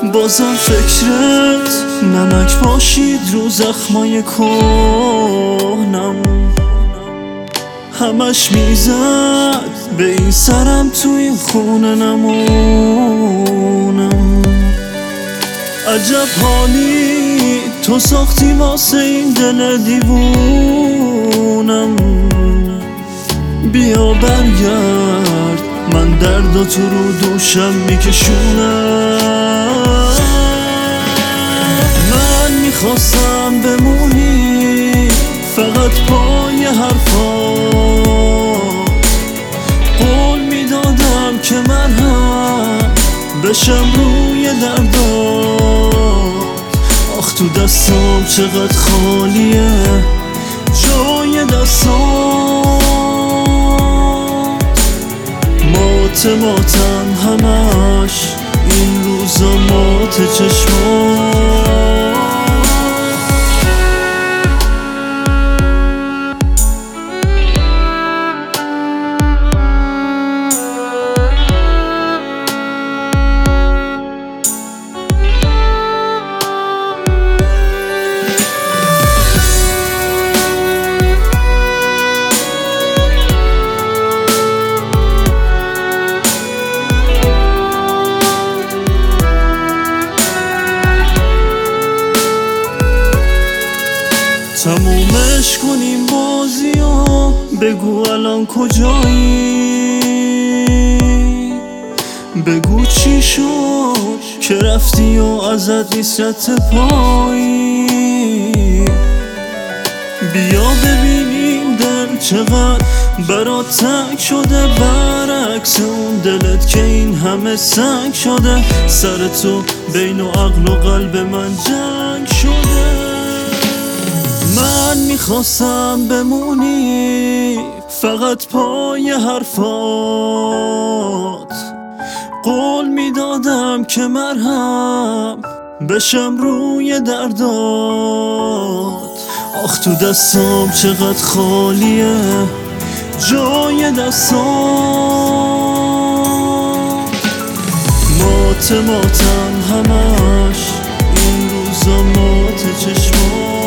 بازم فکرت نمک باشید رو زخمای کهنم، همش میزد به این سرم تو این خونه نمونم. عجب حالی تو ساختی واسه این دل دیوونم، بیا برگرد من درد تو رو دوشم میکشونم. من میخواستم بمونی فقط پای حرفات، قول میدادم که من هم بشم روی دردات. آخ تو دستام چقدر خالیه جای دستات، ماتم همش این روزا مات چشمات. تمومش کنیم بازیو، بگو الان کجایی، بگو چی شد که رفتی و ازت نیست رد پایی. بیا ببینیم دل چقدر برات تنگ شده، برعکس اون دلت که این همه سنگ شده. سر تو بین و عقل و قلب من جنگ شده. من میخواستم بمونی فقط پای حرفات، قول میدادم که مرهم بشم روی دردات. آخ تو دستام چقدر خالیه جای دستات، ماتم همش این روزا مات چشمات.